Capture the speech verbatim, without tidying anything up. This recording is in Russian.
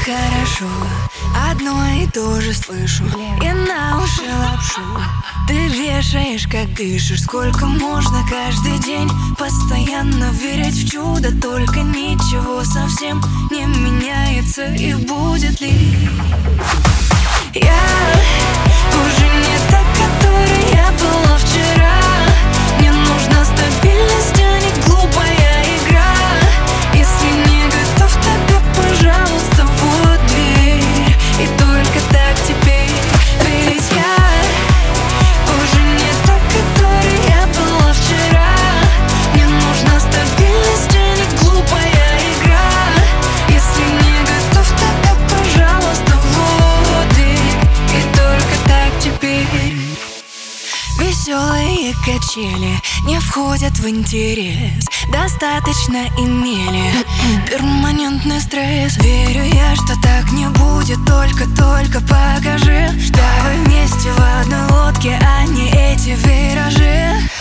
хорошо, одно и то же слышу, и на уши лапшу ты вешаешь, как дышишь. Сколько можно каждый день постоянно верить в чудо, только ничего совсем не меняется. И будет ли я уже не та, которой я была вчера? Мне нужна стабильность, а не глупая игра. Если не готов, тогда, пожалуйста, вот дверь. И только так теперь, ведь я уже не та, которой я была вчера. Мне нужна стабильность, а не глупая игра. Если не готов, тогда, пожалуйста, вот дверь. И только так теперь. Веселые качели не входят в интерес, достаточно имели перманентный стресс. Верю я, что так не будет, только-только покажи, что вы вместе в одной лодке, а не эти виражи.